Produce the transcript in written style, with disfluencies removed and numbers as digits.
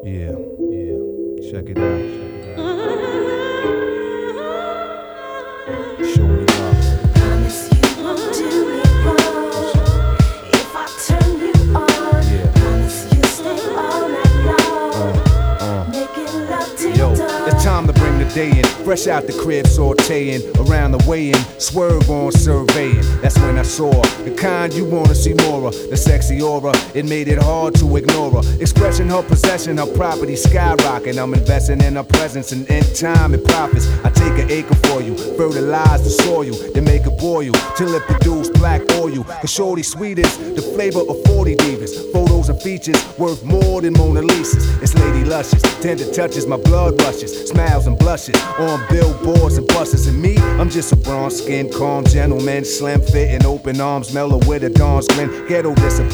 Yeah, check it out. Show me love. Promise you won't do me wrong if I turn you on. Yeah. Promise you stay all night long, making love till Yo, dawn. it's time to bring the day in. Fresh out the crib, sauteing around the way in. Swerve on surveying. That's when I saw the kind you wanna see more of. The sexy aura, it made it hard to ignore her. Expressing her possession, her property skyrocketing. I'm investing in her presence and in time and profits. I take an acre for you, fertilize the soil, then make it boil till it produce black oil. Cause shorty sweet is the flavor of 40 divas. Photos and features worth more than Mona Lisa's. It's lady luscious, tender touches, my blood rushes, smiles and blushes on billboards and buses. And me, I'm just a bronze skinned, calm gentleman, slim fit and open arms, mellow with a dawn's grin. Ghetto discipline.